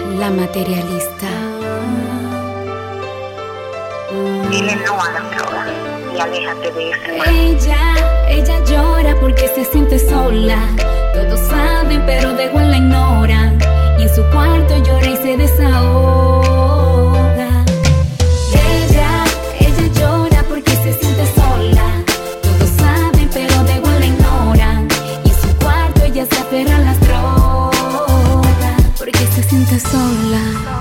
La materialista. Dile no a las drogas y aléjate de ese mal. Ella llora porque se siente sola. Todos saben, pero de igual la ignoran. Y en su cuarto llora y se desahoga. Ella llora porque se siente sola. Todos saben, pero de igual la ignoran. Y en su cuarto ella se aferra a las drogas porque se siente sola.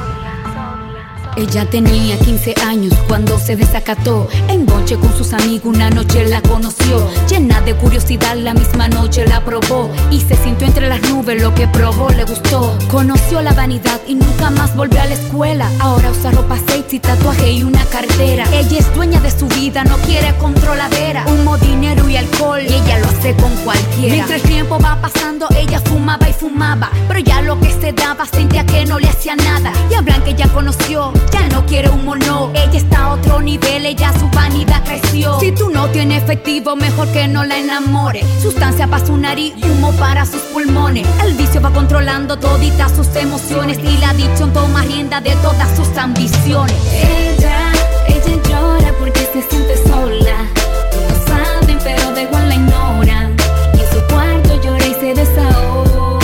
Ella tenía 15 años cuando se desacató. En boche con sus amigos una noche la conoció. Llena de curiosidad la misma noche la probó. Y se sintió entre las nubes, lo que probó le gustó. Conoció la vanidad y nunca más volvió a la escuela. Ahora usa ropa sexy, tatuaje y una cartera. Ella es dueña de su vida, no quiere controladera. Humo, dinero y alcohol, y ella lo hace con cualquiera. Mientras el tiempo va pasando, ella fumaba y fumaba. Pero ya lo que se daba sentía que no le hacía nada. Y hablan que ya conoció, ya no quiere humo, no. Ella está a otro nivel, ella su vanidad creció. Si tú no tienes efectivo, mejor que no la enamore. Sustancia para su nariz, humo para sus pulmones. El vicio va controlando toditas sus emociones. Y la adicción toma rienda de todas sus ambiciones. Ella llora porque se siente sola. Todos saben, pero de igual la ignoran. Y en su cuarto llora y se desahoga.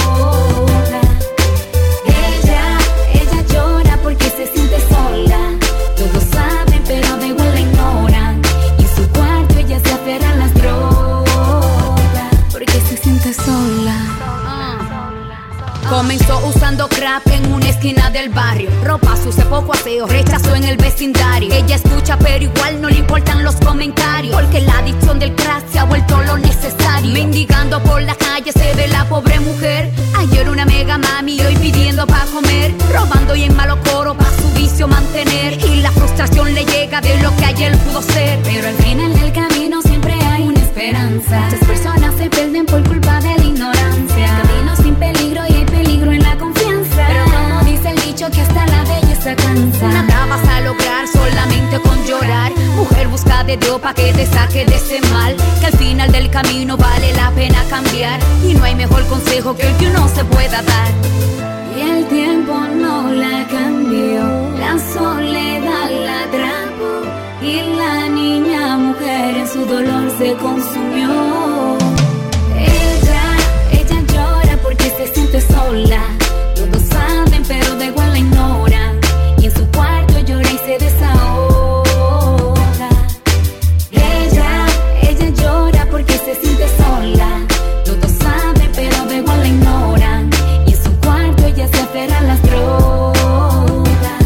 Ella llora porque se siente sola. Todos saben, pero de igual la ignoran. Y en su cuarto ella se aferra a las drogas porque se siente sola. Comenzó usando crack en una esquina del barrio. Ropa sucia, poco aseo, rechazó en el vecindario. Ella escucha pero igual no le importan los comentarios. Porque la adicción del crack se ha vuelto lo necesario. Mendigando por la calle se ve la pobre mujer. Ayer una mega mami, hoy pidiendo pa' comer. Robando y en malo coro pa' su vicio mantener. Y la frustración le llega de lo que ayer pudo ser. Pero al final del camino siempre hay una esperanza. Muchas personas se pierden por culpa de la ignorancia. Camino sin peligro y hay peligro en la confianza. Pero como dice el dicho que hasta la belleza cansa. Nada vas a lograr solamente con llorar. Mujer, busca de Dios pa' que te saque de ese mal. Que al final del camino vale la pena cambiar. Y no hay mejor consejo que el que uno se pueda dar. Y el tiempo no la cambió. La soledad la atrapó. Y la niña mujer en su dolor se consumió. Ella llora porque se siente sola. Todos saben, pero de igual la ignoran. Y en su cuarto llora y se desahoga. Ella llora porque se siente sola. Todos saben, pero de igual la ignoran. Y en su cuarto ella se aferra a las drogas.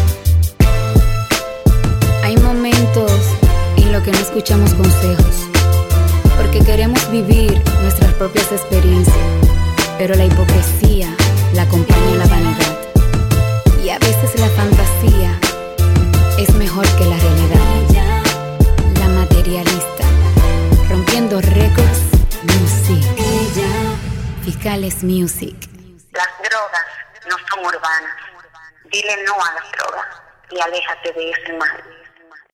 Hay momentos en los que no escuchamos consejos, porque queremos vivir nuestras propias experiencias. Pero la hipocresía la acompaña la vanidad. Y a veces la fantasía es mejor que la realidad. La materialista, rompiendo récords, music. Fiscales Music. Las drogas no son urbanas. Dile no a las drogas y aléjate de ese mal.